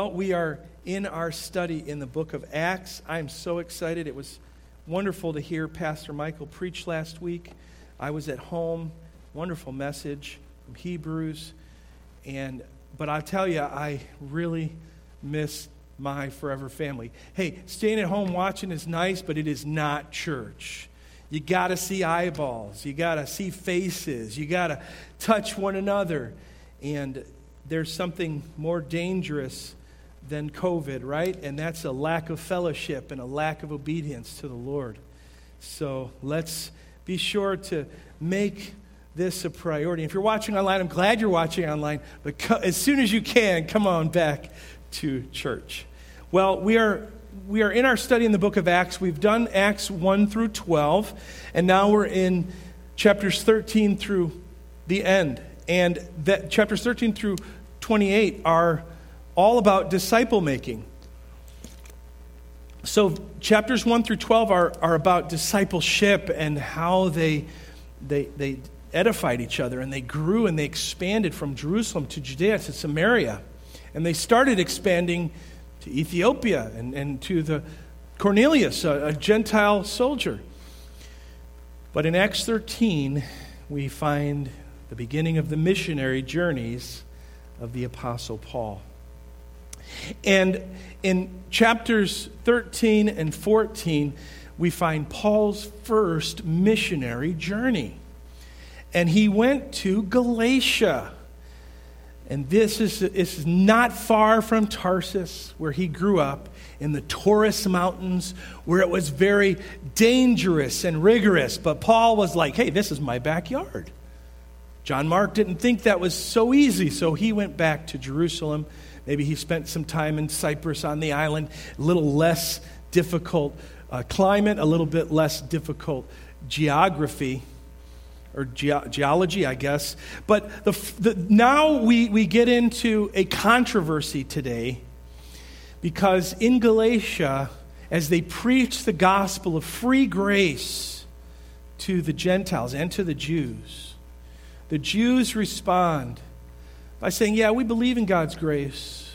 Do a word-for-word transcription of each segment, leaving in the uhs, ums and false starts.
Well, we are in our study in the book of Acts. I'm so excited. It was wonderful to hear Pastor Michael preach last week. I was at home. Wonderful message from Hebrews. And but I'll tell you, I really miss my forever family. Hey, staying at home watching is nice, but it is not church. You got to see eyeballs. You got to see faces. You got to touch one another. And there's something more dangerous than COVID, right? And that's a lack of fellowship and a lack of obedience to the Lord. So let's be sure to make this a priority. If you're watching online, I'm glad you're watching online, but co- as soon as you can, come on back to church. Well, we are we are in our study in the book of Acts. We've done Acts one through twelve, and now we're in chapters thirteen through the end. And that chapters thirteen through twenty-eight are all about disciple making. So chapters one through twelve are, are about discipleship and how they they they edified each other, and they grew and they expanded from Jerusalem to Judea to Samaria. And they started expanding to Ethiopia and, and to the Cornelius, a, a Gentile soldier. But in Acts thirteen, we find the beginning of the missionary journeys of the Apostle Paul. And in chapters thirteen and fourteen, we find Paul's first missionary journey. And he went to Galatia. And this is, this is not far from Tarsus, where he grew up, in the Taurus Mountains, where it was very dangerous and rigorous. But Paul was like, hey, this is my backyard. John Mark didn't think that was so easy, so he went back to Jerusalem. Maybe he spent some time in Cyprus on the island, a little less difficult uh, climate, a little bit less difficult geography, or ge- geology, I guess. But the, the, now we, we get into a controversy today, because in Galatia, as they preach the gospel of free grace to the Gentiles and to the Jews, the Jews respond by saying, yeah, we believe in God's grace,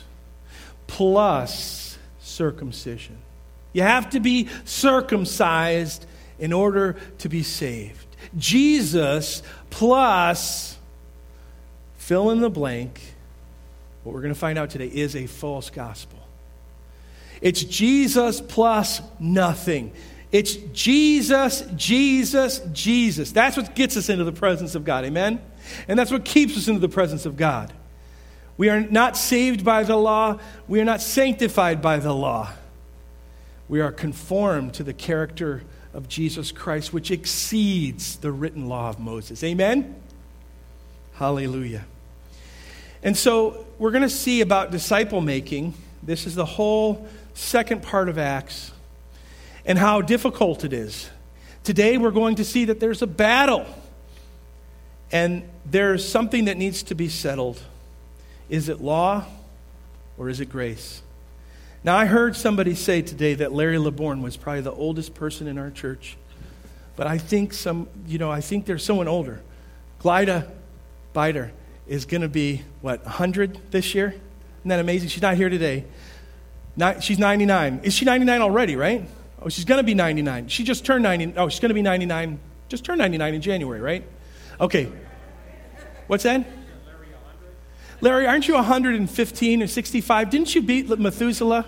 plus circumcision. You have to be circumcised in order to be saved. Jesus plus fill in the blank, what we're going to find out today, is a false gospel. It's Jesus plus nothing. It's Jesus, Jesus, Jesus. That's what gets us into the presence of God, amen? And that's what keeps us into the presence of God. We are not saved by the law. We are not sanctified by the law. We are conformed to the character of Jesus Christ, which exceeds the written law of Moses. Amen? Hallelujah. And so we're going to see about disciple making. This is the whole second part of Acts, and how difficult it is. Today we're going to see that there's a battle, and there's something that needs to be settled. Is it law or is it grace? Now, I heard somebody say today that Larry LeBourne was probably the oldest person in our church. But I think some, you know, I think there's someone older. Glida Bider is going to be, what, one hundred this year? Isn't that amazing? She's not here today. Not, she's ninety-nine. Is she ninety-nine already, right? Oh, she's going to be ninety-nine. She just turned ninety. Oh, she's going to be ninety-nine. Just turned ninety-nine in January, right? Okay. What's that? Larry, aren't you one hundred fifteen or sixty-five? Didn't you beat Methuselah?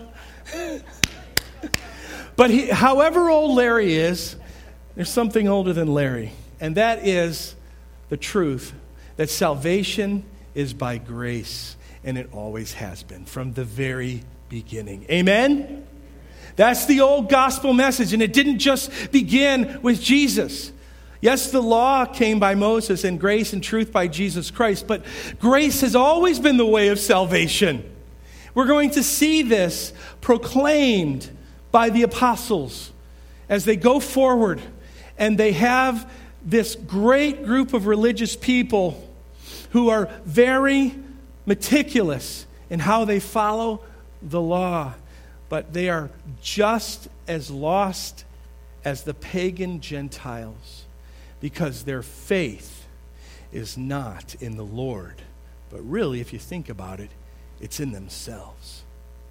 But he, however old Larry is, there's something older than Larry. And that is the truth that salvation is by grace. And it always has been from the very beginning. Amen? That's the old gospel message. And it didn't just begin with Jesus. Yes, the law came by Moses and grace and truth by Jesus Christ, but grace has always been the way of salvation. We're going to see this proclaimed by the apostles as they go forward, and they have this great group of religious people who are very meticulous in how they follow the law, but they are just as lost as the pagan Gentiles. Because their faith is not in the Lord, but really, if you think about it, it's in themselves.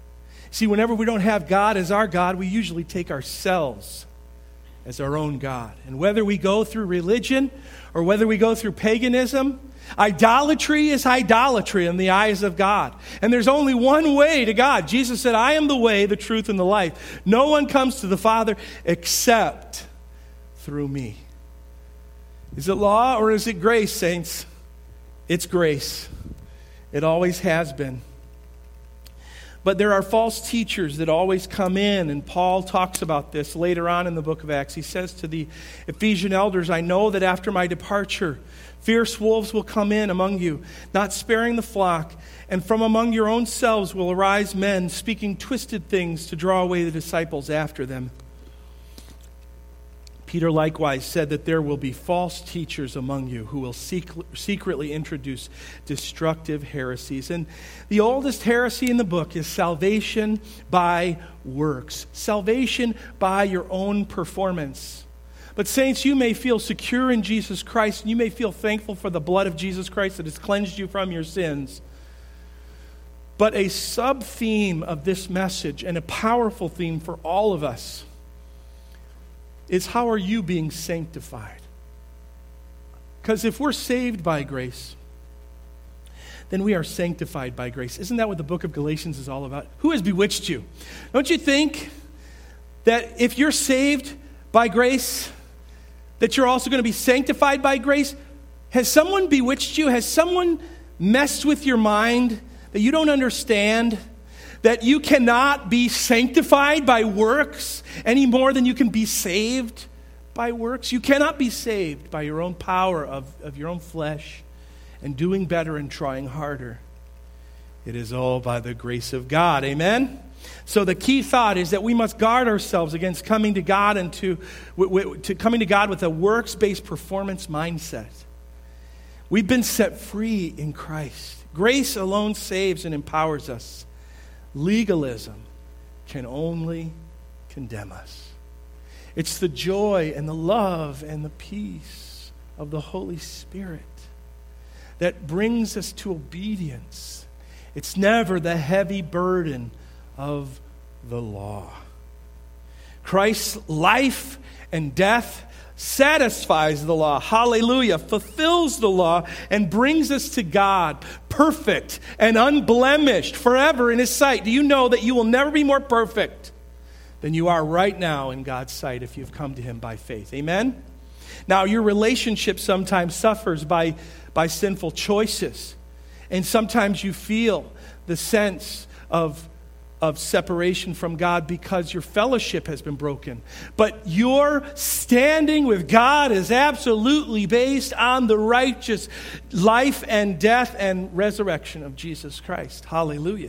See, whenever we don't have God as our God, we usually take ourselves as our own God. And whether we go through religion or whether we go through paganism, idolatry is idolatry in the eyes of God. And there's only one way to God. Jesus said, I am the way, the truth, and the life. No one comes to the Father except through me. Is it law or is it grace, saints? It's grace. It always has been. But there are false teachers that always come in, and Paul talks about this later on in the book of Acts. He says to the Ephesian elders, I know that after my departure, fierce wolves will come in among you, not sparing the flock, and from among your own selves will arise men speaking twisted things to draw away the disciples after them. Peter likewise said that there will be false teachers among you who will seek, secretly introduce destructive heresies. And the oldest heresy in the book is salvation by works. Salvation by your own performance. But saints, you may feel secure in Jesus Christ, and you may feel thankful for the blood of Jesus Christ that has cleansed you from your sins. But a sub-theme of this message, and a powerful theme for all of us, is how are you being sanctified? Because if we're saved by grace, then we are sanctified by grace. Isn't that what the book of Galatians is all about? Who has bewitched you? Don't you think that if you're saved by grace, that you're also going to be sanctified by grace? Has someone bewitched you? Has someone messed with your mind that you don't understand? That you cannot be sanctified by works any more than you can be saved by works? You cannot be saved by your own power of, of your own flesh and doing better and trying harder. It is all by the grace of God. Amen? So the key thought is that we must guard ourselves against coming to God and to, to coming to God with a works-based performance mindset. We've been set free in Christ. Grace alone saves and empowers us. Legalism can only condemn us. It's the joy and the love and the peace of the Holy Spirit that brings us to obedience. It's never the heavy burden of the law. Christ's life and death satisfies the law, hallelujah, fulfills the law, and brings us to God, perfect and unblemished forever in His sight. Do you know that you will never be more perfect than you are right now in God's sight if you've come to Him by faith? Amen? Now, your relationship sometimes suffers by, by sinful choices, and sometimes you feel the sense of of separation from God because your fellowship has been broken. But your standing with God is absolutely based on the righteous life and death and resurrection of Jesus Christ. Hallelujah.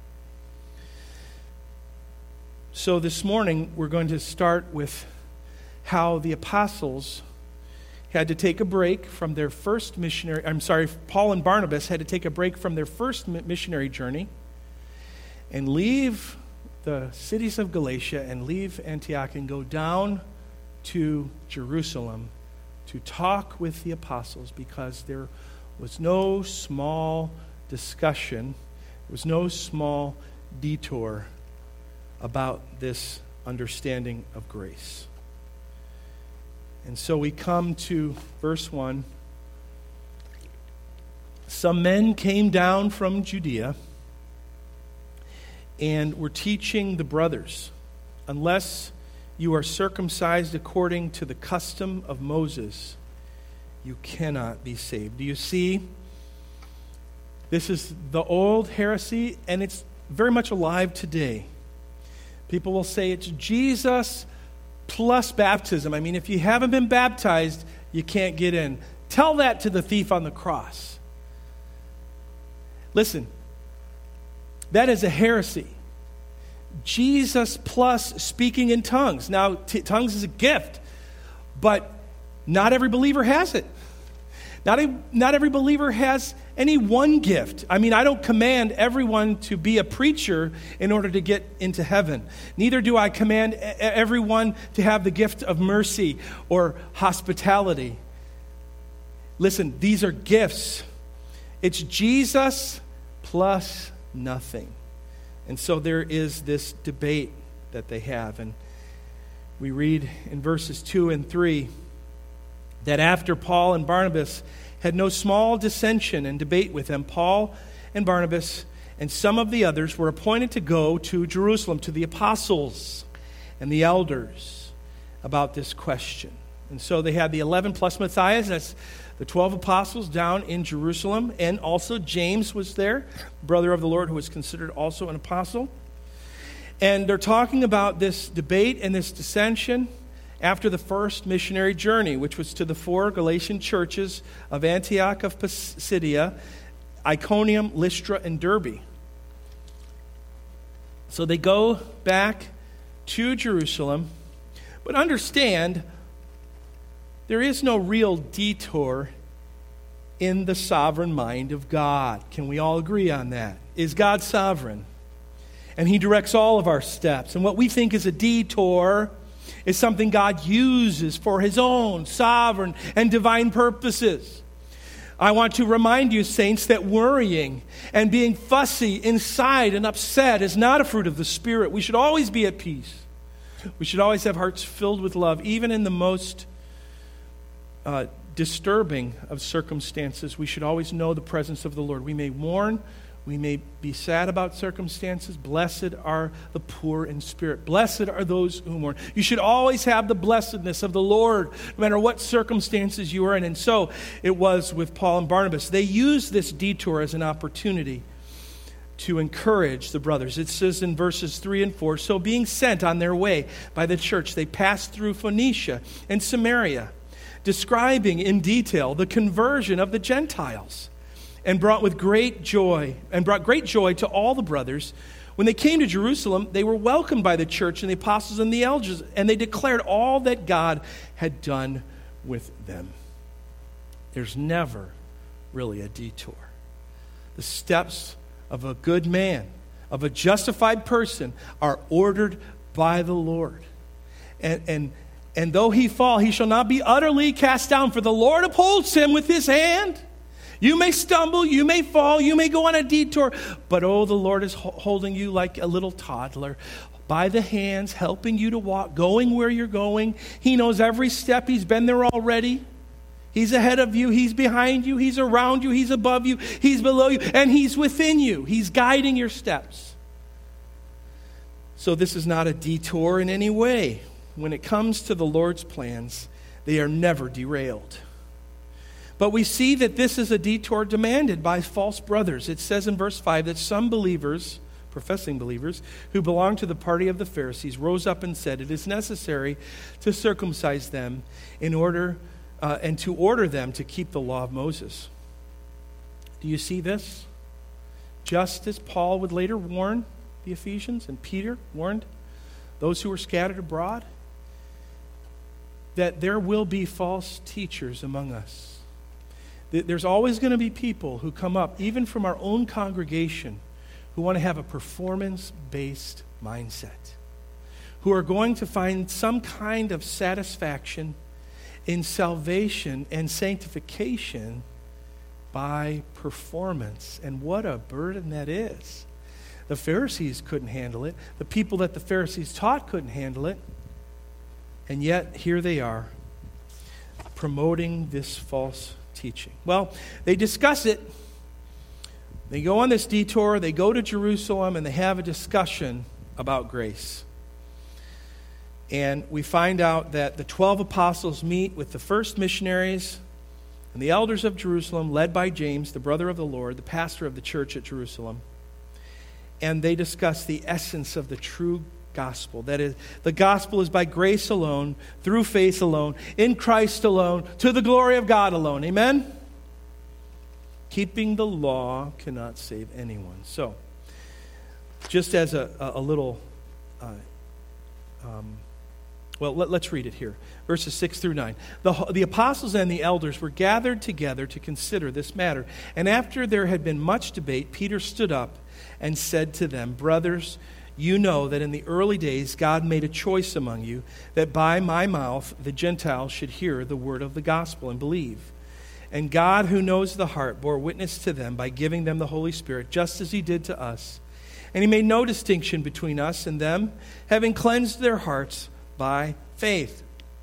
So this morning we're going to start with how the apostles had to take a break from their first missionary, I'm sorry, Paul and Barnabas had to take a break from their first missionary journey and leave the cities of Galatia and leave Antioch and go down to Jerusalem to talk with the apostles, because there was no small discussion, there was no small detour about this understanding of grace. And so we come to verse one. Some men came down from Judea and were teaching the brothers, unless you are circumcised according to the custom of Moses, you cannot be saved. Do you see? This is the old heresy, and it's very much alive today. People will say it's Jesus plus baptism. I mean, if you haven't been baptized, you can't get in. Tell that to the thief on the cross. Listen, that is a heresy. Jesus plus speaking in tongues. Now, t- tongues is a gift, but not every believer has it. Not, a, not every believer has any one gift. I mean, I don't command everyone to be a preacher in order to get into heaven. Neither do I command everyone to have the gift of mercy or hospitality. Listen, these are gifts. It's Jesus plus nothing. And so there is this debate that they have. And we read in verses two and three that after Paul and Barnabas had no small dissension and debate with them, Paul and Barnabas and some of the others were appointed to go to Jerusalem to the apostles and the elders about this question. And so they had the eleven plus Matthias, that's the twelve apostles down in Jerusalem, and also James was there, brother of the Lord, who was considered also an apostle. And they're talking about this debate and this dissension after the first missionary journey, which was to the four Galatian churches of Antioch of Pisidia, Iconium, Lystra, and Derbe. So they go back to Jerusalem, but understand there is no real detour in the sovereign mind of God. Can we all agree on that? Is God sovereign? And He directs all of our steps. And what we think is a detour is something God uses for His own sovereign and divine purposes. I want to remind you, saints, that worrying and being fussy inside and upset is not a fruit of the Spirit. We should always be at peace. We should always have hearts filled with love, even in the most uh, disturbing of circumstances. We should always know the presence of the Lord. We may mourn, we may be sad about circumstances. Blessed are the poor in spirit. Blessed are those who mourn. You should always have the blessedness of the Lord, no matter what circumstances you are in. And so it was with Paul and Barnabas. They used this detour as an opportunity to encourage the brothers. It says in verses three and four, so being sent on their way by the church, they passed through Phoenicia and Samaria, describing in detail the conversion of the Gentiles, and brought with great joy, and brought great joy to all the brothers. When they came to Jerusalem, they were welcomed by the church and the apostles and the elders, and they declared all that God had done with them. There's never really a detour. The steps of a good man, of a justified person, are ordered by the Lord. And, and, and though he fall, he shall not be utterly cast down, for the Lord upholds him with His hand. You may stumble, you may fall, you may go on a detour, but oh, the Lord is holding you like a little toddler by the hands, helping you to walk, going where you're going. He knows every step. He's been there already. He's ahead of you. He's behind you. He's around you. He's above you. He's below you. And He's within you. He's guiding your steps. So this is not a detour in any way. When it comes to the Lord's plans, they are never derailed. But we see that this is a detour demanded by false brothers. It says in verse five that some believers, professing believers, who belonged to the party of the Pharisees, rose up and said, it is necessary to circumcise them in order uh, and to order them to keep the law of Moses. Do you see this? Just as Paul would later warn the Ephesians and Peter warned those who were scattered abroad, that there will be false teachers among us. There's always going to be people who come up, even from our own congregation, who want to have a performance-based mindset, who are going to find some kind of satisfaction in salvation and sanctification by performance. And what a burden that is. The Pharisees couldn't handle it. The people that the Pharisees taught couldn't handle it. And yet, here they are, promoting this false teaching. Well, they discuss it. They go on this detour, they go to Jerusalem, and they have a discussion about grace. And we find out that the twelve apostles meet with the first missionaries and the elders of Jerusalem, led by James, the brother of the Lord, the pastor of the church at Jerusalem. And they discuss the essence of the true gospel. That is, the gospel is by grace alone, through faith alone, in Christ alone, to the glory of God alone. Amen? Keeping the law cannot save anyone. So, just as a, a, a little, uh, um, well, let, let's read it here. Verses six through nine. The, the apostles and the elders were gathered together to consider this matter. And after there had been much debate, Peter stood up and said to them, brothers, you know that in the early days God made a choice among you that by my mouth the Gentiles should hear the word of the gospel and believe. And God, who knows the heart, bore witness to them by giving them the Holy Spirit, just as He did to us. And he made no distinction between us and them, having cleansed their hearts by faith.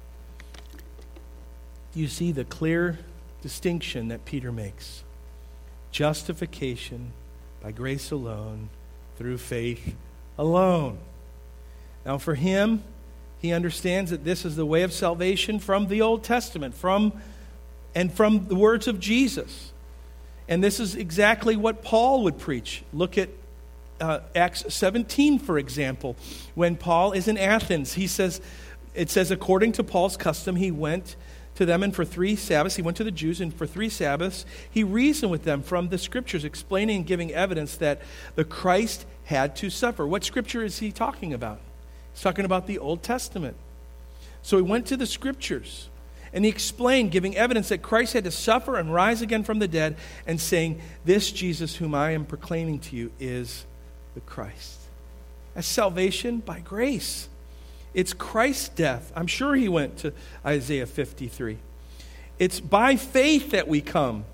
You see the clear distinction that Peter makes. Justification by grace alone, through faith alone. Now for him, he understands that this is the way of salvation from the Old Testament, from and from the words of Jesus. And this is exactly what Paul would preach. Look at uh, Acts seventeen, for example. When Paul is in Athens, he says, it says, according to Paul's custom, he went to them, and for three Sabbaths, he went to the Jews, and for three Sabbaths, he reasoned with them from the Scriptures, explaining and giving evidence that the Christ had to suffer. What Scripture is he talking about? He's talking about the Old Testament. So he went to the Scriptures, and he explained, giving evidence that Christ had to suffer and rise again from the dead, and saying, this Jesus whom I am proclaiming to you is the Christ. That's salvation by grace. It's Christ's death. I'm sure he went to Isaiah fifty-three. It's by faith that we come.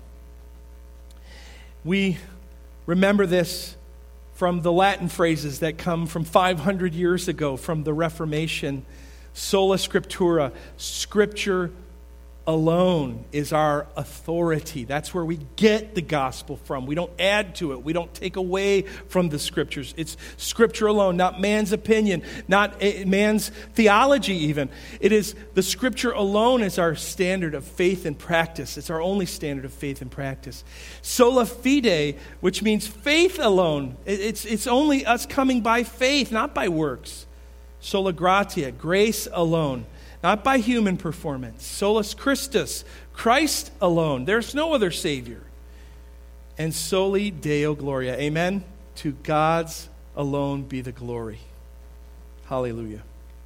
We remember this from the Latin phrases that come from five hundred years ago, from the Reformation. Sola Scriptura, Scripture alone is our authority. That's where we get the gospel from. We don't add to it. We don't take away from the Scriptures. It's Scripture alone, not man's opinion, not man's theology even. It is the Scripture alone is our standard of faith and practice. It's our only standard of faith and practice. Sola fide, which means faith alone. It's, it's only us coming by faith, not by works. Sola gratia, grace alone. Not by human performance. Solus Christus, Christ alone. There's no other Savior. And soli Deo Gloria. Amen? To God's alone be the glory. Hallelujah.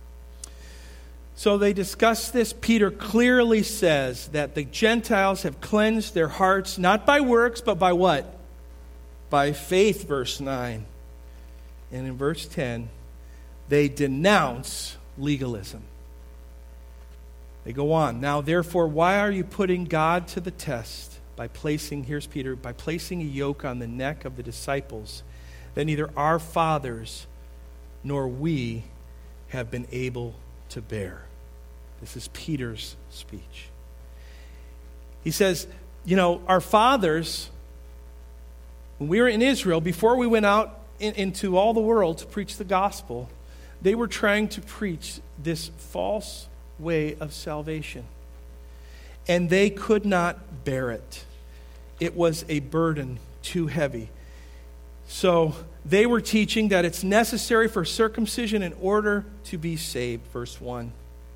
So they discuss this. Peter clearly says that the Gentiles have cleansed their hearts, not by works, but by what? By faith, verse nine. And in verse ten, they denounce legalism. They go on. Now, therefore, why are you putting God to the test by placing, here's Peter, by placing a yoke on the neck of the disciples that neither our fathers nor we have been able to bear? This is Peter's speech. He says, you know, our fathers, when we were in Israel, before we went out in, into all the world to preach the gospel, they were trying to preach this false way of salvation. And they could not bear it. It was a burden too heavy. So they were teaching that it's necessary for circumcision in order to be saved, verse one.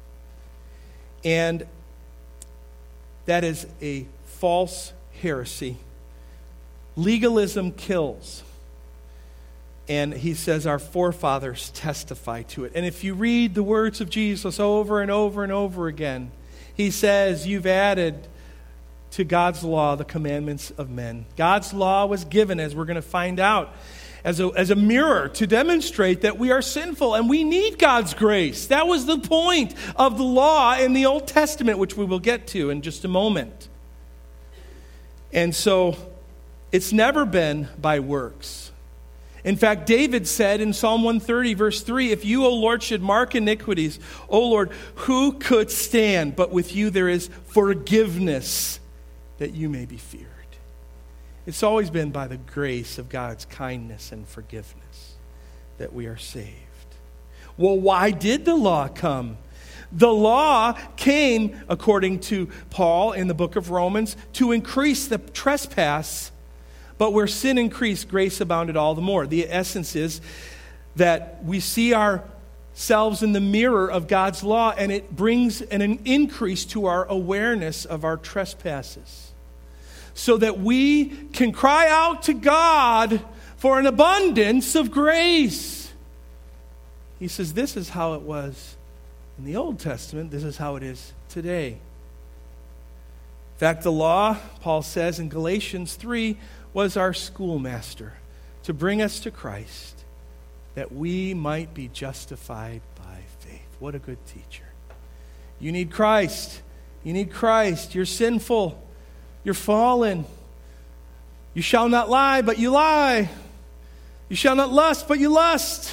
And that is a false heresy. Legalism kills. And he says our forefathers testify to it. And if you read the words of Jesus over and over and over again, he says you've added to God's law the commandments of men. God's law was given, as we're going to find out, as a, as a mirror to demonstrate that we are sinful and we need God's grace. That was the point of the law in the Old Testament, which we will get to in just a moment. And so it's never been by works. In fact, David said in Psalm one thirty, verse three, if you, O Lord, should mark iniquities, O Lord, who could stand? But with you there is forgiveness, that you may be feared. It's always been by the grace of God's kindness and forgiveness that we are saved. Well, why did the law come? The law came, according to Paul in the book of Romans, to increase the trespass. But where sin increased, grace abounded all the more. The essence is that we see ourselves in the mirror of God's law, and it brings an, an increase to our awareness of our trespasses, so that we can cry out to God for an abundance of grace. He says this is how it was in the Old Testament. This is how it is today. In fact, the law, Paul says in Galatians three, was our schoolmaster to bring us to Christ, that we might be justified by faith. What a good teacher. You need Christ. You need Christ. You're sinful. You're fallen. You shall not lie, but you lie. You shall not lust, but you lust.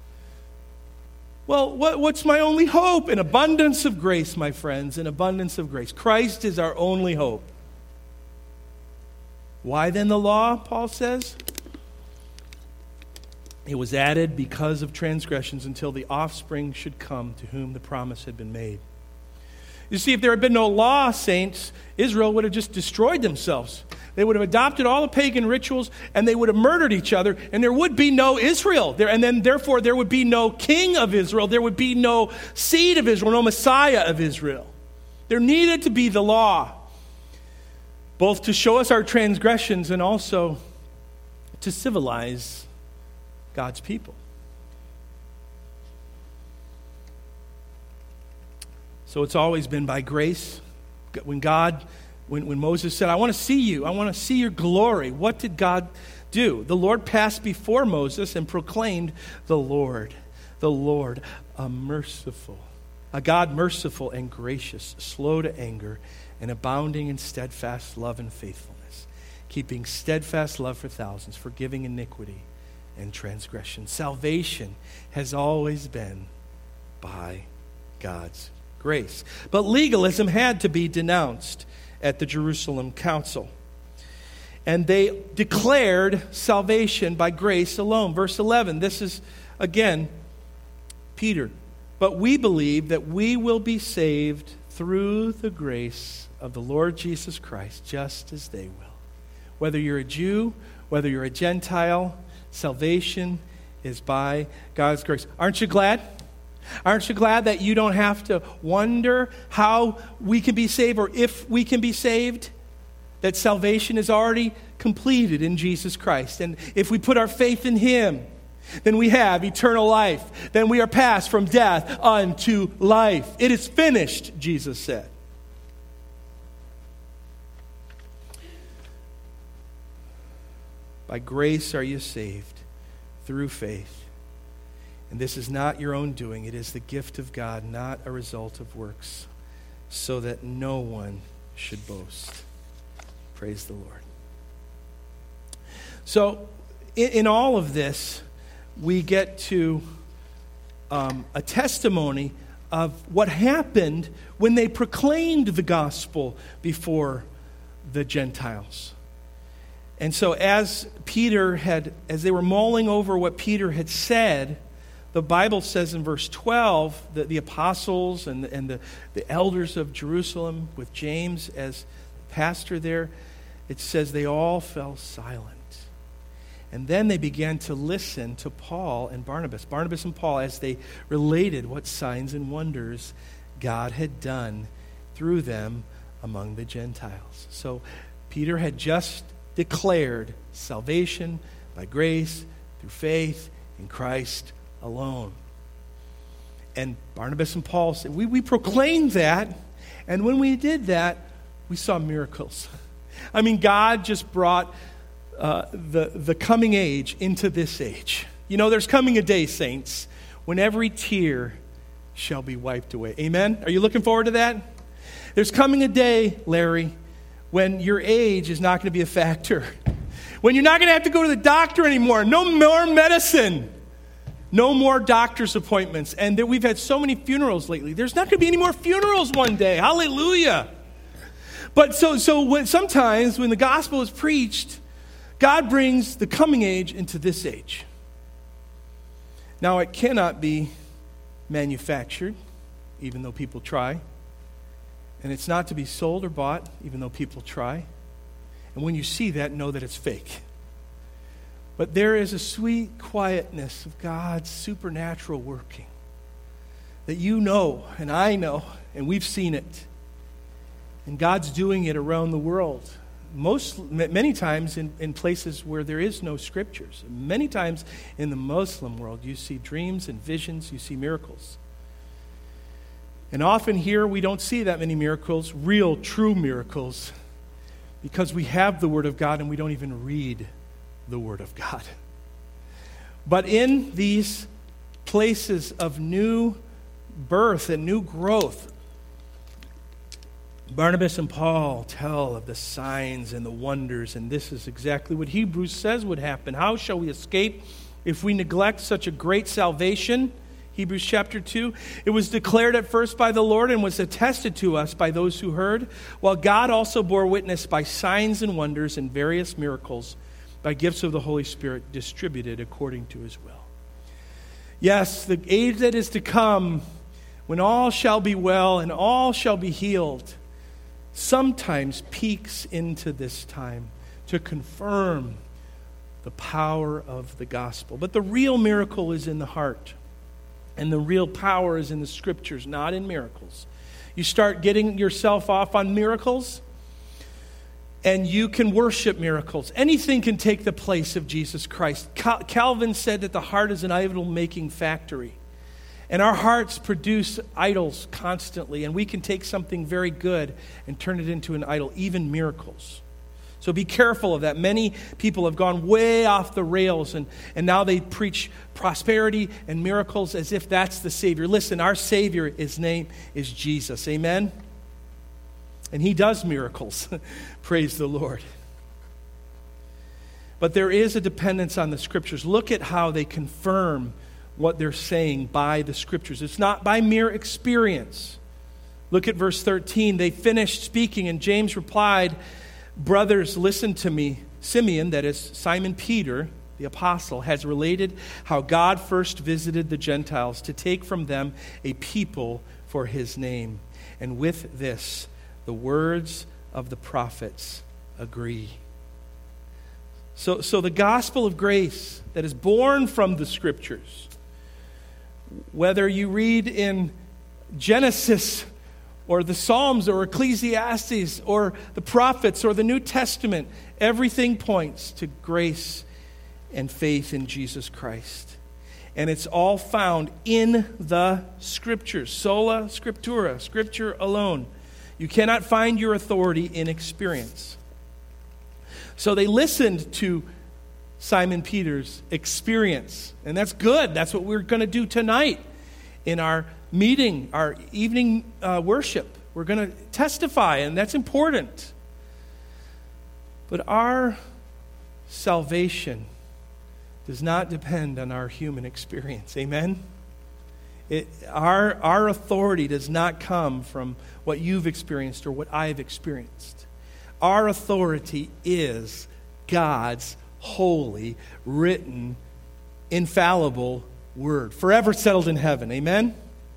Well, what, what's my only hope? An abundance of grace, my friends, an abundance of grace. Christ is our only hope. Why then the law, Paul says? It was added because of transgressions until the offspring should come to whom the promise had been made. You see, if there had been no law, saints, Israel would have just destroyed themselves. They would have adopted all the pagan rituals, and they would have murdered each other, and there would be no Israel. There, and then, therefore, there would be no king of Israel. There would be no seed of Israel, no Messiah of Israel. There needed to be the law, both to show us our transgressions and also to civilize God's people. So it's always been by grace. When God... When, when Moses said, I want to see you, I want to see your glory, what did God do? The Lord passed before Moses and proclaimed the Lord, the Lord, a merciful, a God merciful and gracious, slow to anger, and abounding in steadfast love and faithfulness, keeping steadfast love for thousands, forgiving iniquity and transgression. Salvation has always been by God's grace. But legalism had to be denounced at the Jerusalem Council. And they declared salvation by grace alone. Verse eleven, this is, again, Peter. But we believe that we will be saved through the grace of the Lord Jesus Christ, just as they will. Whether you're a Jew, whether you're a Gentile, salvation is by God's grace. Aren't you glad? Aren't you glad that you don't have to wonder how we can be saved or if we can be saved? That salvation is already completed in Jesus Christ. And if we put our faith in Him, then we have eternal life. Then we are passed from death unto life. It is finished, Jesus said. By grace are you saved through faith. And this is not your own doing. It is the gift of God, not a result of works, so that no one should boast. Praise the Lord. So, in, in all of this, we get to um, a testimony of what happened when they proclaimed the gospel before the Gentiles. And so, as Peter had, as they were mulling over what Peter had said, the Bible says in verse twelve that the apostles and, and the, the elders of Jerusalem, with James as pastor there, it says they all fell silent. And then they began to listen to Paul and Barnabas, Barnabas and Paul, as they related what signs and wonders God had done through them among the Gentiles. So Peter had just declared salvation by grace through faith in Christ alone. And Barnabas and Paul said, we, we proclaimed that, and when we did that, we saw miracles. I mean, God just brought uh, the, the coming age into this age. You know, there's coming a day, saints, when every tear shall be wiped away. Amen? Are you looking forward to that? There's coming a day, Larry, when your age is not going to be a factor. When you're not going to have to go to the doctor anymore. No more medicine. No more doctor's appointments. And that we've had so many funerals lately. There's not going to be any more funerals one day. Hallelujah. But so so when, sometimes when the gospel is preached, God brings the coming age into this age. Now it cannot be manufactured, even though people try. And it's not to be sold or bought, even though people try. And when you see that, know that it's fake. But there is a sweet quietness of God's supernatural working that you know and I know, and we've seen it. And God's doing it around the world. Most, many times in, in places where there is no scriptures. Many times in the Muslim world, you see dreams and visions, you see miracles. And often here we don't see that many miracles, real, true miracles, because we have the Word of God and we don't even read the Word of God. But in these places of new birth and new growth, Barnabas and Paul tell of the signs and the wonders, and this is exactly what Hebrews says would happen. How shall we escape if we neglect such a great salvation? Hebrews chapter two. It was declared at first by the Lord and was attested to us by those who heard, while God also bore witness by signs and wonders and various miracles, by gifts of the Holy Spirit distributed according to his will. Yes, the age that is to come, when all shall be well and all shall be healed, sometimes peeks into this time to confirm the power of the gospel. But the real miracle is in the heart. And the real power is in the Scriptures, not in miracles. You start getting yourself off on miracles, and you can worship miracles. Anything can take the place of Jesus Christ. Cal- Calvin said that the heart is an idol-making factory. And our hearts produce idols constantly, and we can take something very good and turn it into an idol, even miracles. So be careful of that. Many people have gone way off the rails, and, and now they preach prosperity and miracles as if that's the Savior. Listen, our Savior, his name is Jesus. Amen? And he does miracles. Praise the Lord. But there is a dependence on the Scriptures. Look at how they confirm what they're saying by the Scriptures. It's not by mere experience. Look at verse thirteen. They finished speaking, and James replied, "Brothers, listen to me. Simeon," that is Simon Peter, the apostle, "has related how God first visited the Gentiles to take from them a people for his name. And with this, the words of the prophets agree." So, so the gospel of grace that is born from the Scriptures, whether you read in Genesis or the Psalms or Ecclesiastes or the prophets or the New Testament, everything points to grace and faith in Jesus Christ. And it's all found in the Scriptures. Sola Scriptura, Scripture alone. You cannot find your authority in experience. So they listened to Simon Peter's experience. And that's good. That's what we're going to do tonight in our meeting, our evening uh, worship. We're going to testify, and that's important. But our salvation does not depend on our human experience. Amen? It, our, our authority does not come from what you've experienced or what I've experienced. Our authority is God's holy, written, infallible word, forever settled in heaven. Amen?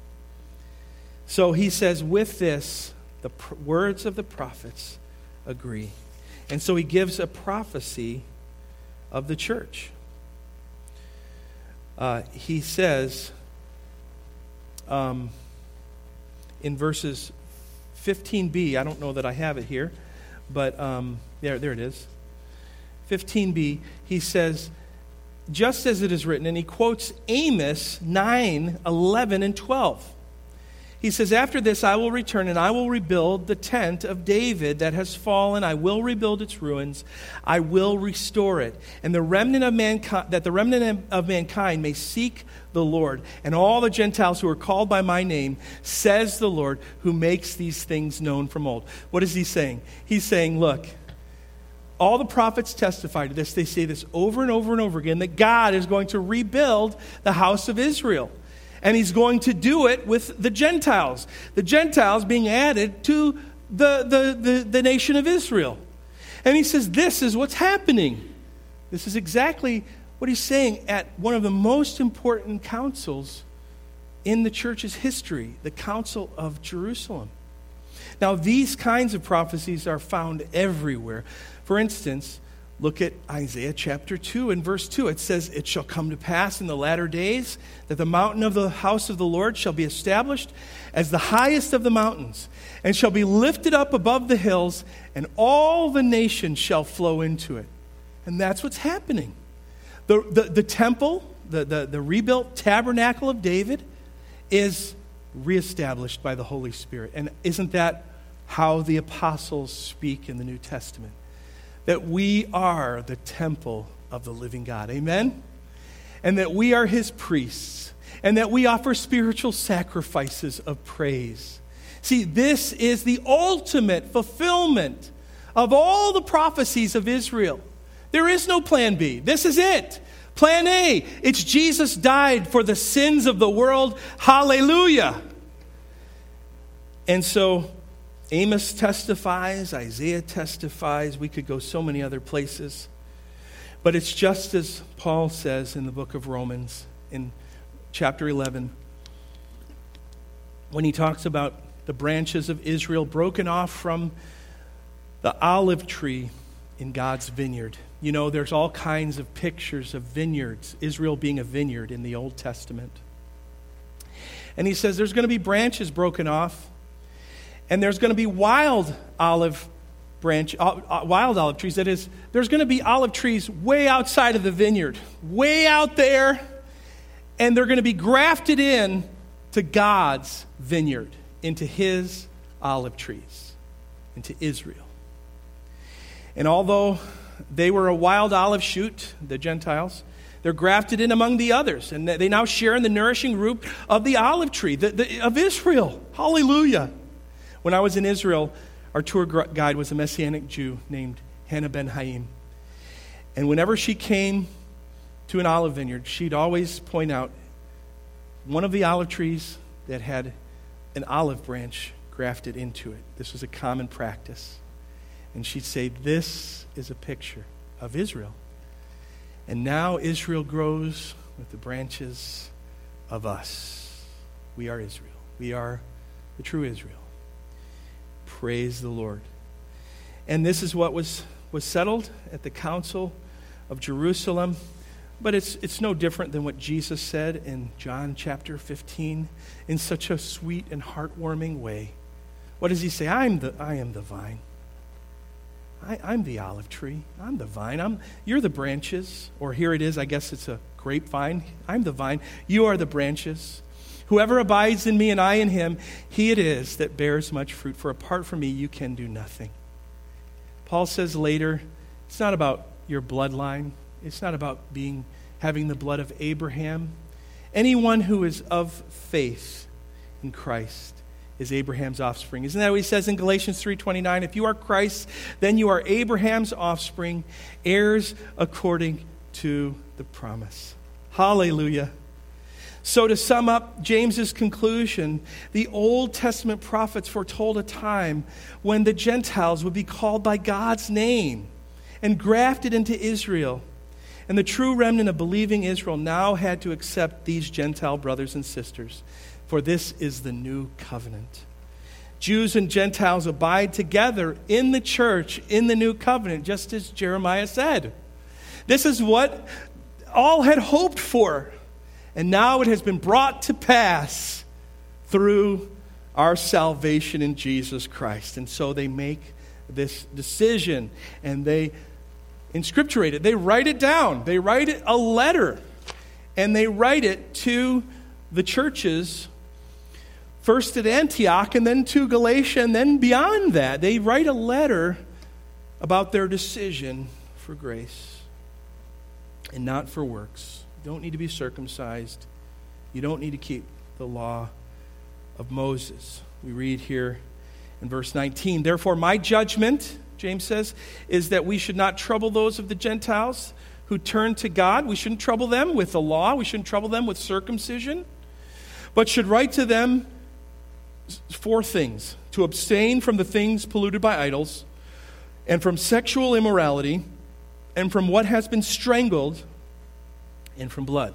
So he says, with this, the pr- words of the prophets agree. And so he gives a prophecy of the church. Uh, he says um, in verses fifteen b, I don't know that I have it here, but um, there, there it is. fifteen b, he says, just as it is written, and he quotes Amos nine, eleven, and twelve. He says, after this I will return, and I will rebuild the tent of David that has fallen. I will rebuild its ruins. I will restore it. And the remnant of mankind, that the remnant of mankind may seek the Lord, and all the Gentiles who are called by my name, says the Lord, who makes these things known from old. What is he saying? He's saying, look, all the prophets testify to this. They say this over and over and over again, that God is going to rebuild the house of Israel. And he's going to do it with the Gentiles. The Gentiles being added to the, the, the, the nation of Israel. And he says, this is what's happening. This is exactly what he's saying at one of the most important councils in the church's history, the Council of Jerusalem. Now, these kinds of prophecies are found everywhere. For instance, look at Isaiah chapter two and verse two. It says, it shall come to pass in the latter days that the mountain of the house of the Lord shall be established as the highest of the mountains, and shall be lifted up above the hills, and all the nations shall flow into it. And that's what's happening. The, the, the temple, the, the, the rebuilt tabernacle of David is reestablished by the Holy Spirit. And isn't that how the apostles speak in the New Testament? That we are the temple of the living God. Amen? And that we are his priests. And that we offer spiritual sacrifices of praise. See, this is the ultimate fulfillment of all the prophecies of Israel. There is no plan B. This is it. Plan A, it's Jesus died for the sins of the world. Hallelujah. And so Amos testifies, Isaiah testifies. We could go so many other places. But it's just as Paul says in the book of Romans in chapter eleven, when he talks about the branches of Israel broken off from the olive tree in God's vineyard. You know, there's all kinds of pictures of vineyards, Israel being a vineyard in the Old Testament. And he says there's going to be branches broken off, and there's going to be wild olive branch, uh, wild olive trees. That is, there's going to be olive trees way outside of the vineyard, way out there, and they're going to be grafted in to God's vineyard, into his olive trees, into Israel. And although they were a wild olive shoot, the Gentiles, they're grafted in among the others, and they now share in the nourishing root of the olive tree the, the, of Israel. Hallelujah. When I was in Israel, our tour guide was a Messianic Jew named Hannah Ben Haim. And whenever she came to an olive vineyard, she'd always point out one of the olive trees that had an olive branch grafted into it. This was a common practice. And she'd say, this is a picture of Israel. And now Israel grows with the branches of us. We are Israel. We are the true Israel. Praise the Lord. And this is what was, was settled at the Council of Jerusalem. But it's it's no different than what Jesus said in John chapter fifteen in such a sweet and heartwarming way. What does he say? I'm the I am the vine. I, I'm the olive tree. I'm the vine. I'm you're the branches. Or here it is, I guess it's a grapevine. I'm the vine. You are the branches. Whoever abides in me and I in him, he it is that bears much fruit. For apart from me, you can do nothing. Paul says later, it's not about your bloodline. It's not about being having the blood of Abraham. Anyone who is of faith in Christ is Abraham's offspring. Isn't that what he says in Galatians three twenty-nine? If you are Christ, then you are Abraham's offspring, heirs according to the promise. Hallelujah. So to sum up James's conclusion, the Old Testament prophets foretold a time when the Gentiles would be called by God's name and grafted into Israel. And the true remnant of believing Israel now had to accept these Gentile brothers and sisters, for this is the new covenant. Jews and Gentiles abide together in the church, in the new covenant, just as Jeremiah said. This is what all had hoped for, and now it has been brought to pass through our salvation in Jesus Christ. And so they make this decision, and they inscripturate it. They write it down. They write it a letter. And they write it to the churches, first at Antioch and then to Galatia and then beyond that. They write a letter about their decision for grace and not for works. You don't need to be circumcised. You don't need to keep the law of Moses. We read here in verse nineteen, therefore my judgment, James says, is that we should not trouble those of the Gentiles who turn to God. We shouldn't trouble them with the law. We shouldn't trouble them with circumcision, but should write to them four things: to abstain from the things polluted by idols, and from sexual immorality, and from what has been strangled, and from blood.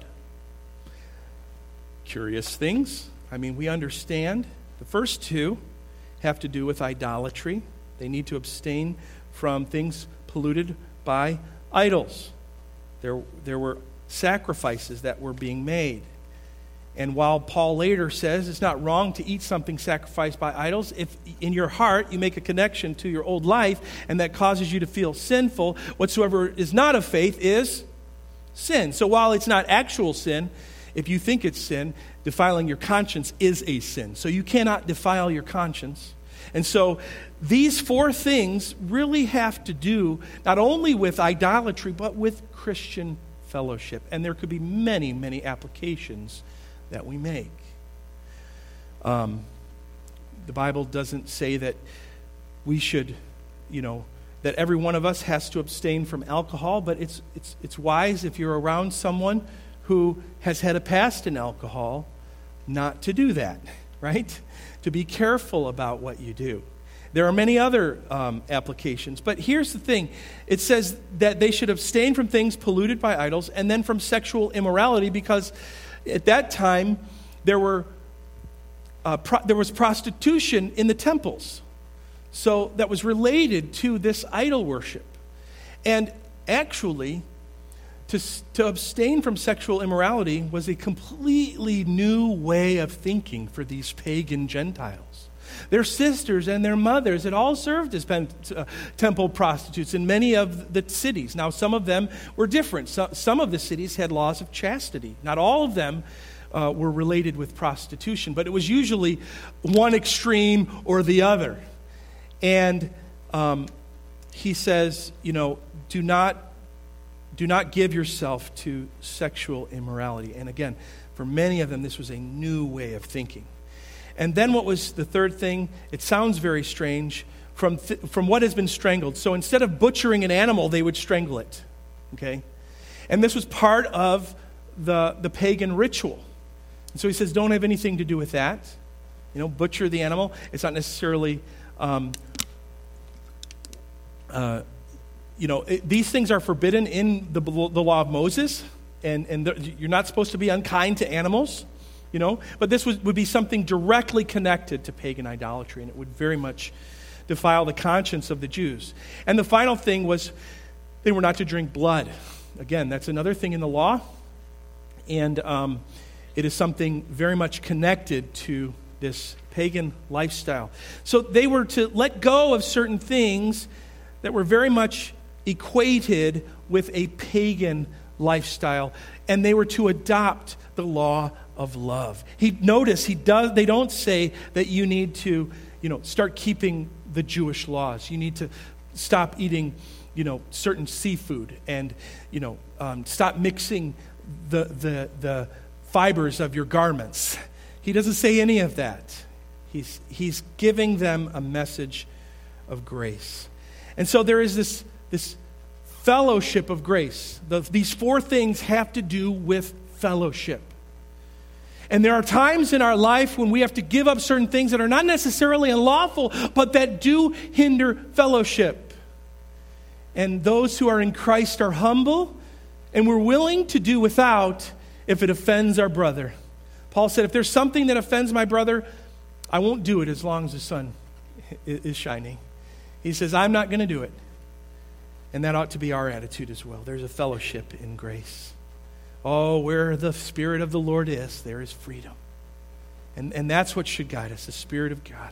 Curious things. I mean, we understand the first two have to do with idolatry. They need to abstain from things polluted by idols. There, there were sacrifices that were being made. And while Paul later says it's not wrong to eat something sacrificed by idols, if in your heart you make a connection to your old life and that causes you to feel sinful, whatsoever is not of faith is sin. So while it's not actual sin, if you think it's sin, defiling your conscience is a sin. So you cannot defile your conscience. And so these four things really have to do not only with idolatry, but with Christian fellowship. And there could be many, many applications that we make. Um, the Bible doesn't say that we should, you know, that every one of us has to abstain from alcohol, but it's it's it's wise if you're around someone who has had a past in alcohol not to do that, right? To be careful about what you do. There are many other um, applications, but here's the thing. It says that they should abstain from things polluted by idols and then from sexual immorality, because at that time there were uh, pro- there was prostitution in the temples. So that was related to this idol worship. And actually, to, to abstain from sexual immorality was a completely new way of thinking for these pagan Gentiles. Their sisters and their mothers had all served as pen, uh, temple prostitutes in many of the cities. Now, some of them were different. So, some of the cities had laws of chastity. Not all of them uh, were related with prostitution, but it was usually one extreme or the other. And um, he says, you know, do not do not give yourself to sexual immorality. And again, for many of them, this was a new way of thinking. And then what was the third thing? It sounds very strange. From th- from what has been strangled. So instead of butchering an animal, they would strangle it. Okay? And this was part of the, the pagan ritual. And so he says, don't have anything to do with that. You know, butcher the animal. It's not necessarily... Um, uh, you know, it, these things are forbidden in the, the law of Moses, and, and the, you're not supposed to be unkind to animals, you know, but this would, would be something directly connected to pagan idolatry, and it would very much defile the conscience of the Jews. And the final thing was they were not to drink blood. Again, that's another thing in the law, and um, it is something very much connected to this pagan lifestyle. So they were to let go of certain things that were very much equated with a pagan lifestyle, and they were to adopt the law of love. He notice he does they don't say that you need to, you know, start keeping the Jewish laws. You need to stop eating, you know, certain seafood, and, you know, um, stop mixing the the the fibers of your garments. He doesn't say any of that. He's, he's giving them a message of grace. And so there is this, this fellowship of grace. The, these four things have to do with fellowship. And there are times in our life when we have to give up certain things that are not necessarily unlawful, but that do hinder fellowship. And those who are in Christ are humble, and we're willing to do without if it offends our brother. Paul said, if there's something that offends my brother, I won't do it as long as the sun is shining. He says, I'm not going to do it. And that ought to be our attitude as well. There's a fellowship in grace. Oh, where the Spirit of the Lord is, there is freedom. And, and that's what should guide us, the Spirit of God.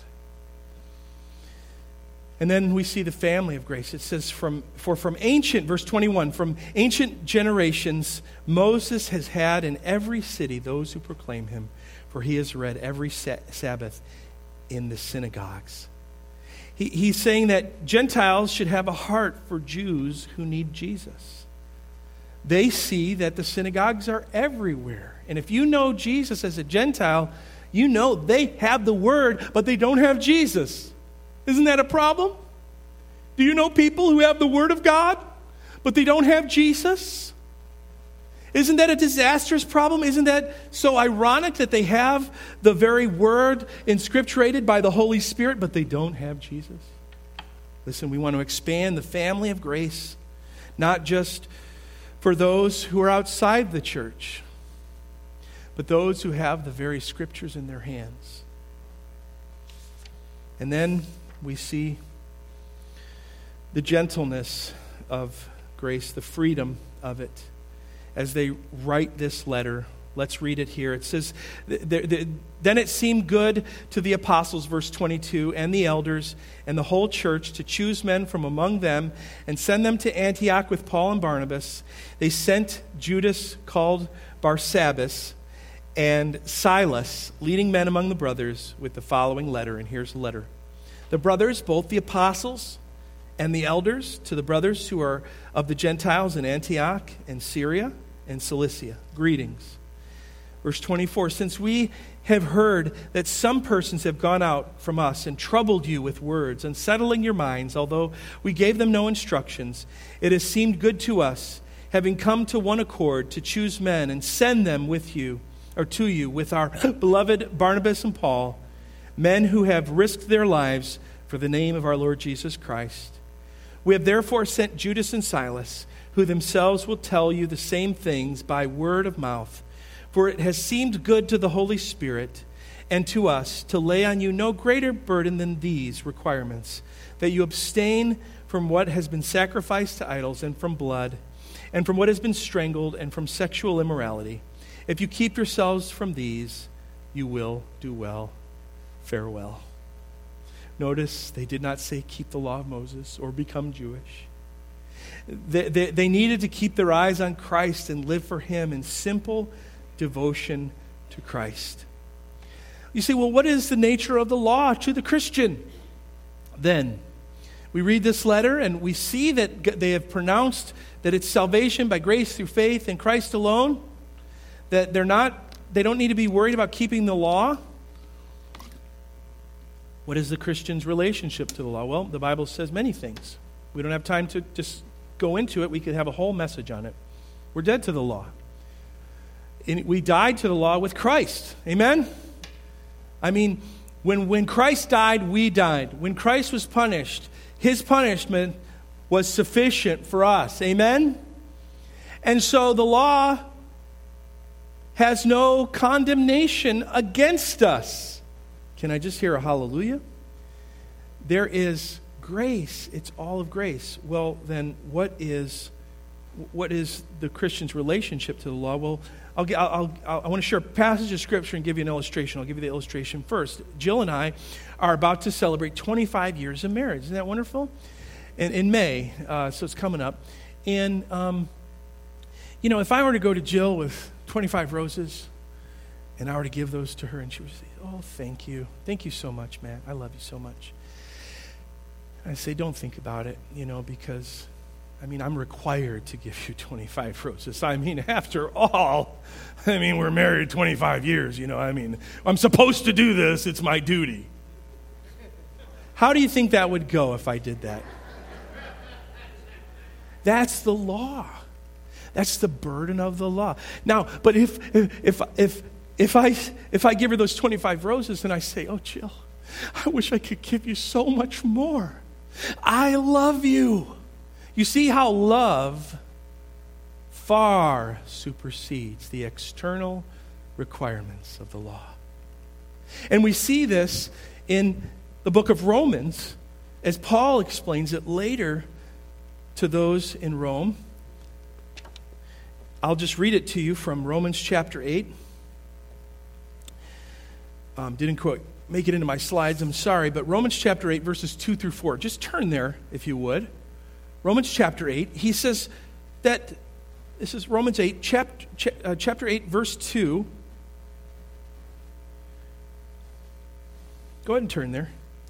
And then we see the family of grace. It says, from for from ancient, verse twenty-one, from ancient generations, Moses has had in every city those who proclaim him, for he has read every sa- Sabbath in the synagogues. He, he's saying that Gentiles should have a heart for Jews who need Jesus. They see that the synagogues are everywhere. And if you know Jesus as a Gentile, you know they have the Word, but they don't have Jesus. Isn't that a problem? Do you know people who have the Word of God, but they don't have Jesus? Isn't that a disastrous problem? Isn't that so ironic that they have the very Word inscripturated by the Holy Spirit, but they don't have Jesus? Listen, we want to expand the family of grace, not just for those who are outside the church, but those who have the very Scriptures in their hands. And then we see the gentleness of grace, the freedom of it, as they write this letter. Let's read it here. It says, then it seemed good to the apostles, verse twenty-two, and the elders and the whole church to choose men from among them and send them to Antioch with Paul and Barnabas. They sent Judas, called Barsabbas, and Silas, leading men among the brothers, with the following letter. And here's the letter. The brothers, both the apostles and the elders, to the brothers who are of the Gentiles in Antioch and Syria and Cilicia, greetings. Verse twenty-four, since we have heard that some persons have gone out from us and troubled you with words, unsettling your minds, although we gave them no instructions, it has seemed good to us, having come to one accord, to choose men and send them with you, or to you, with our beloved Barnabas and Paul, men who have risked their lives for the name of our Lord Jesus Christ. We have therefore sent Judas and Silas, who themselves will tell you the same things by word of mouth. For it has seemed good to the Holy Spirit and to us to lay on you no greater burden than these requirements, that you abstain from what has been sacrificed to idols, and from blood, and from what has been strangled, and from sexual immorality. If you keep yourselves from these, you will do well. Farewell. Notice they did not say keep the law of Moses or become Jewish. They, they, they needed to keep their eyes on Christ and live for Him in simple devotion to Christ. You say, well, what is the nature of the law to the Christian? Then we read this letter and we see that they have pronounced that it's salvation by grace through faith in Christ alone, that they're not, they don't need to be worried about keeping the law. What is the Christian's relationship to the law? Well, the Bible says many things. We don't have time to just go into it. We could have a whole message on it. We're dead to the law. We died to the law with Christ. Amen? I mean, when, when Christ died, we died. When Christ was punished, His punishment was sufficient for us. Amen? And so the law has no condemnation against us. Can I just hear a hallelujah? There is grace. It's all of grace. Well, then what is what is the Christian's relationship to the law? Well, I'll, I'll, I'll, I want to share a passage of Scripture and give you an illustration. I'll give you the illustration first. Jill and I are about to celebrate twenty-five years of marriage. Isn't that wonderful? In, in May, uh, so it's coming up. And, um, you know, if I were to go to Jill with twenty-five roses and I were to give those to her and she would say, oh, thank you. Thank you so much, man. I love you so much. I say, don't think about it, you know, because, I mean, I'm required to give you twenty-five roses. I mean, after all, I mean, we're married twenty-five years, you know, I mean, I'm supposed to do this. It's my duty. How do you think that would go if I did that? That's the law. That's the burden of the law. Now, but if if if if I if I give her those twenty-five roses and I say, "Oh, Jill, I wish I could give you so much more. I love you." You see how love far supersedes the external requirements of the law. And we see this in the book of Romans as Paul explains it later to those in Rome. I'll just read it to you from Romans chapter eight. Um, didn't quite make it into my slides, I'm sorry, but Romans chapter eight, verses two through four. Just turn there, if you would. Romans chapter eight, he says that, this is Romans eight, chapter, uh, chapter eight, verse two. Go ahead and turn there.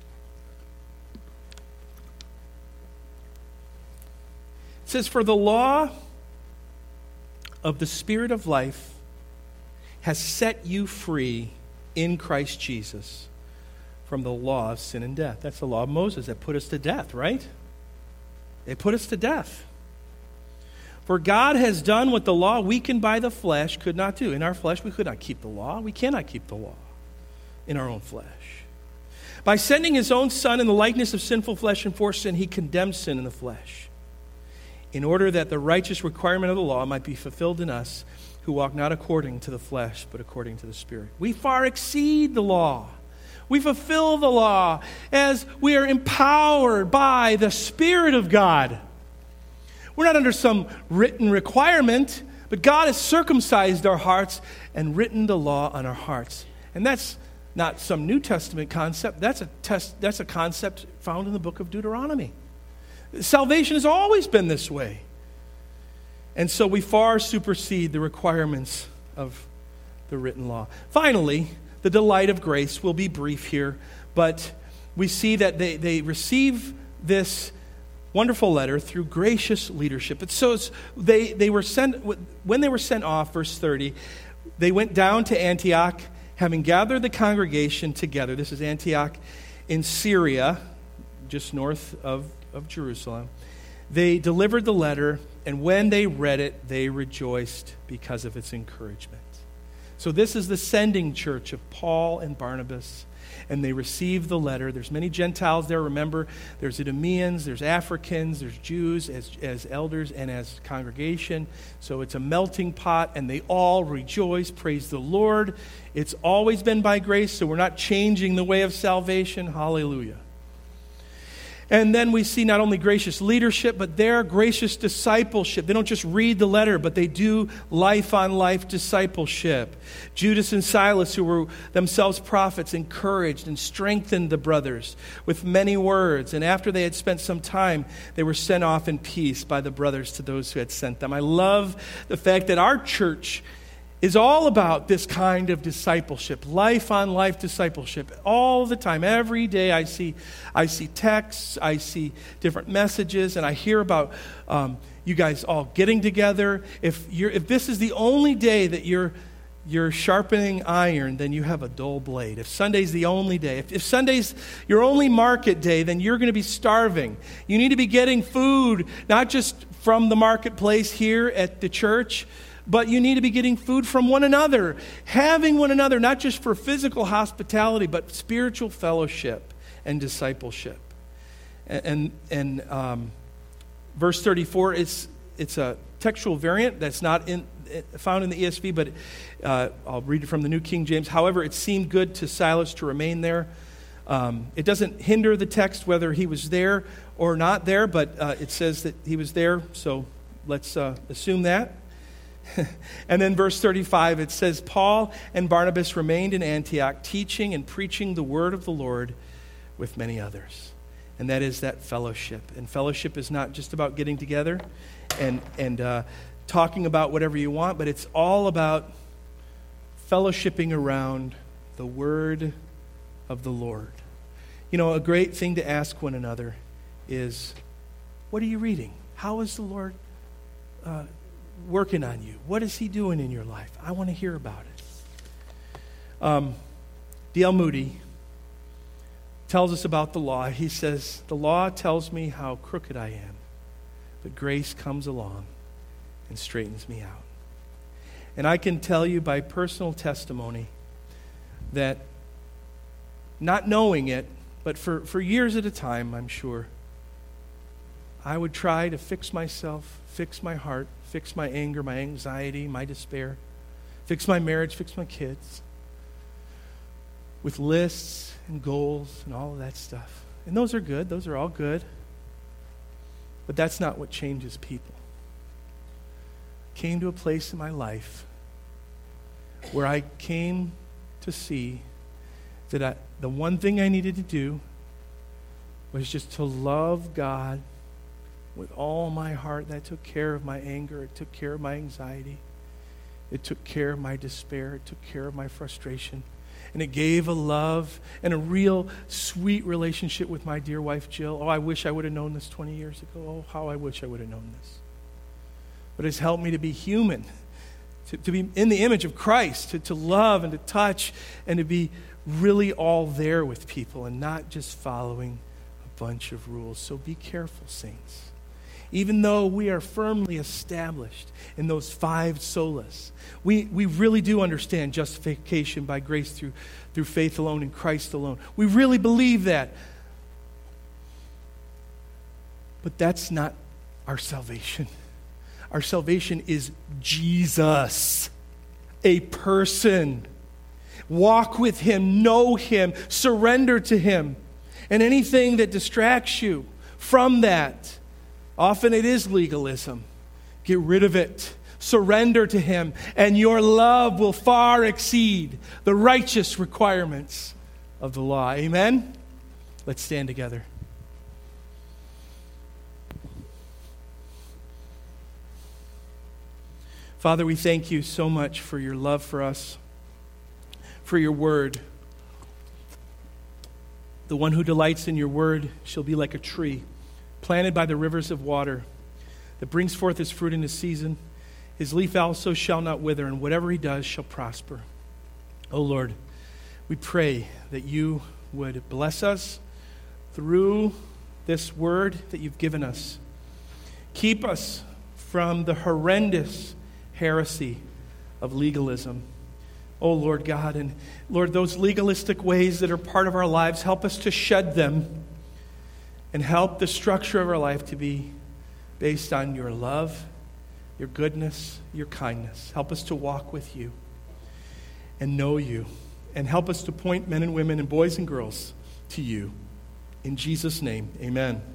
It says, for the law of the Spirit of life has set you free in Christ Jesus from the law of sin and death. That's the law of Moses that put us to death, right? They put us to death. For God has done what the law weakened by the flesh could not do. In our flesh, we could not keep the law. We cannot keep the law in our own flesh. By sending His own Son in the likeness of sinful flesh and for sin, He condemned sin in the flesh, in order that the righteous requirement of the law might be fulfilled in us, who walk not according to the flesh, but according to the Spirit. We far exceed the law. We fulfill the law as we are empowered by the Spirit of God. We're not under some written requirement, but God has circumcised our hearts and written the law on our hearts. And that's not some New Testament concept. That's a test, that's a concept found in the book of Deuteronomy. Salvation has always been this way. And so we far supersede the requirements of the written law. Finally, the delight of grace will be brief here, but we see that they, they receive this wonderful letter through gracious leadership. It shows they, they were sent, when they were sent off, verse thirty, they went down to Antioch, having gathered the congregation together. This is Antioch in Syria, just north of, of Jerusalem. They delivered the letter, and when they read it, they rejoiced because of its encouragement. So this is the sending church of Paul and Barnabas, and they received the letter. There's many Gentiles there, remember. There's Idumeans, there's Africans, there's Jews as, as elders and as congregation. So it's a melting pot, and they all rejoice, praise the Lord. It's always been by grace, so we're not changing the way of salvation. Hallelujah. And then we see not only gracious leadership, but their gracious discipleship. They don't just read the letter, but they do life-on-life discipleship. Judas and Silas, who were themselves prophets, encouraged and strengthened the brothers with many words. And after they had spent some time, they were sent off in peace by the brothers to those who had sent them. I love the fact that our church is all about this kind of discipleship, life-on-life discipleship, all the time. Every day I see I see texts, I see different messages, and I hear about um, you guys all getting together. If you're if this is the only day that you're you're sharpening iron, then you have a dull blade. If Sunday's the only day, if, if Sunday's your only market day, then you're going to be starving. You need to be getting food, not just from the marketplace here at the church, but you need to be getting food from one another, having one another, not just for physical hospitality, but spiritual fellowship and discipleship. And, and, and um, verse thirty-four, it's, it's a textual variant that's not in, found in the E S V, but uh, I'll read it from the New King James. However, it seemed good to Silas to remain there. Um, it doesn't hinder the text whether he was there or not there, but uh, it says that he was there, so let's uh, assume that. And then verse thirty-five, it says, Paul and Barnabas remained in Antioch, teaching and preaching the word of the Lord with many others. And that is that fellowship. And fellowship is not just about getting together and, and uh, talking about whatever you want, but it's all about fellowshipping around the word of the Lord. You know, a great thing to ask one another is, what are you reading? How is the Lord uh, working on you? What is he doing in your life? I want to hear about it. Um, D L Moody tells us about the law. He says, the law tells me how crooked I am, but grace comes along and straightens me out. And I can tell you by personal testimony that, not knowing it, but for, for years at a time, I'm sure, I would try to fix myself, fix my heart, fix my anger, my anxiety, my despair, fix my marriage, fix my kids, with lists and goals and all of that stuff. And those are good. Those are all good. But that's not what changes people. I came to a place in my life where I came to see that I, the one thing I needed to do was just to love God with all my heart. That took care of my anger. It took care of my anxiety. It took care of my despair. It took care of my frustration. And it gave a love and a real sweet relationship with my dear wife, Jill. Oh, I wish I would have known this twenty years ago. Oh, how I wish I would have known this. But it's helped me to be human, to, to be in the image of Christ, to, to love and to touch and to be really all there with people and not just following a bunch of rules. So be careful, saints. Even though we are firmly established in those five solas, we, we really do understand justification by grace through, through faith alone in Christ alone. We really believe that. But that's not our salvation. Our salvation is Jesus, a person. Walk with him, know him, surrender to him. And anything that distracts you from that, often it is legalism. Get rid of it. Surrender to him, and your love will far exceed the righteous requirements of the law. Amen? Let's stand together. Father, we thank you so much for your love for us, for your word. The one who delights in your word shall be like a tree planted by the rivers of water that brings forth its fruit in its season, His leaf also shall not wither, and whatever he does shall prosper. O Lord, we pray that you would bless us through this word that you've given us. Keep us from the horrendous heresy of legalism. Oh, Lord God, and Lord, those legalistic ways that are part of our lives, help us to shed them and help the structure of our life to be based on your love, your goodness, your kindness. Help us to walk with you and know you, and help us to point men and women and boys and girls to you. In Jesus' name, amen.